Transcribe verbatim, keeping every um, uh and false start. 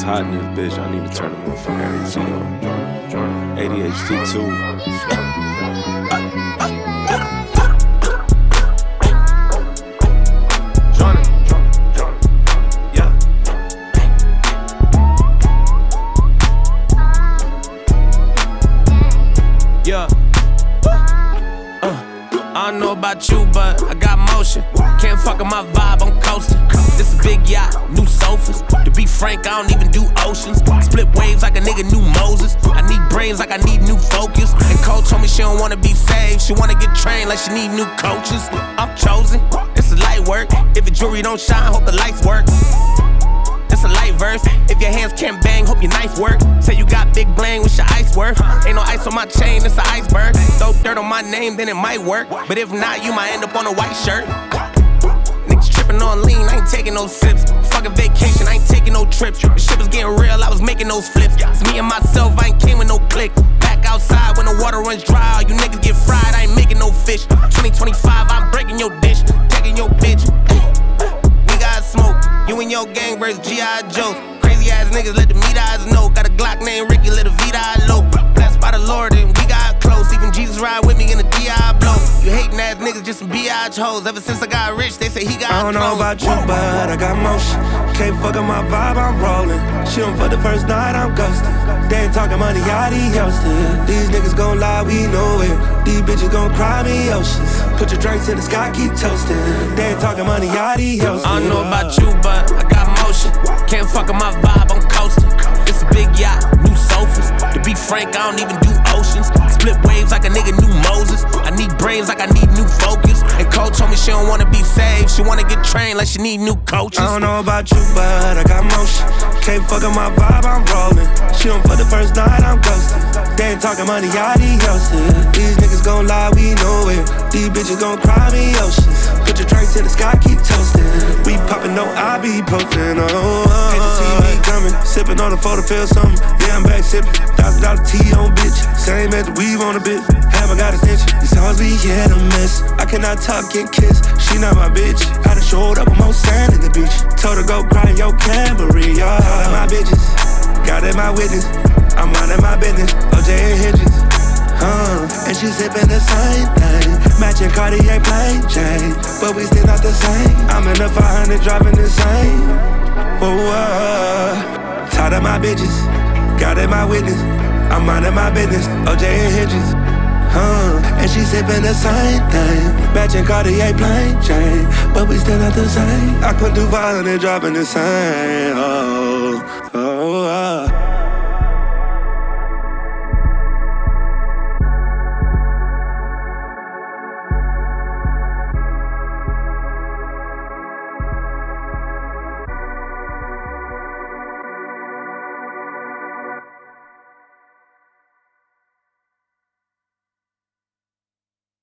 hot in this bitch. I need to turn the motherfucking A C on. A D H D too. Yeah. Uh, I don't know about you, but I got motion. Can't fuck with my vibe, I'm coasting. This a big yacht, new sofas. To be frank, I don't even do oceans. Split waves like a nigga knew Moses. I need brains like I need new focus. And Cole told me she don't wanna be saved. She wanna get trained like she need new coaches. I'm chosen, it's a light work. If the jewelry don't shine, hope the lights work. It's a light verse. If your hands can't bang, hope your knife work. Say you got big bling, what's your ice worth? Ain't no ice on my chain, it's an iceberg. Throw dirt on my name, then it might work. But if not, you might end up on a white shirt. Niggas tripping on lean, I ain't taking no sips. Fucking vacation, I ain't taking no trips. The shit was getting real, I was making those flips. It's me and myself, I ain't came with no click. Back outside when the water runs dry, all you niggas get fried, I ain't making no fish. twenty twenty-five, I'm breaking your dish, taking your bitch. We got smoke. You and your gang versus G I. Joe. Crazy ass niggas let the meat eyes know. Got a Glock named Ricky, let a Vita low. Blessed by the Lord and we got close. Even Jesus ride with me in a D I blow. You hating ass niggas, just some B I hoes. Ever since I got rich, they say he got I don't know clothes. about you, but I got motion. Can't fuck with my vibe, I'm rolling. She don't fuck the first night, I'm ghosting. They ain't talking money, adios. These niggas gon' lie, we know it. These bitches gon' cry me oceans. Put your drinks in the sky, keep toasting. They ain't talking money, adios. I don't know about you, but I got motion. Can't fuck with my vibe, I'm coasting. It's a big yacht, new sofas. To be frank, I don't even do oceans. Split waves like a nigga knew Moses. I need brains like I need new focus. And Cole told me she don't wanna be saved. She wanna get trained like she need new coaches. I don't know about you, but I got motion. Can't fuck with my vibe, I'm rolling. She don't fuck the first night, I'm ghosting. They ain't talking money, adios. These niggas gon' lie, we know it. These bitches gon' cry me oceans. Put your drinks in the sky, keep toasting. We poppin', no, I be posting. Oh, hate to see me coming. Sippin' on the photo, feel something. Yeah, I'm back sippin'. Thousand dollar tea on bitch. Same as the weave on a bit. Haven't got attention. These hoes be hit or miss. I cannot talk, get kissed. She not my bitch. I done showed up with more sand in the beach. Told her go cry in your Camry, y'all. All my bitches. Got it, my witness. I'm minding my business. O J and Hendrix. Uh, and she sippin' the same thing. Matching Cartier plain chain. But we still not the same. I'm in the five hundred driving the same. Oh, uh, tired of my bitches. Got it, my witness. I'm minding my business. O J and Hendrix. Uh, and she sippin' the same thing. Matching Cartier plain chain. But we still not the same. I couldn't do five hundred driving the same. Oh, oh, uh.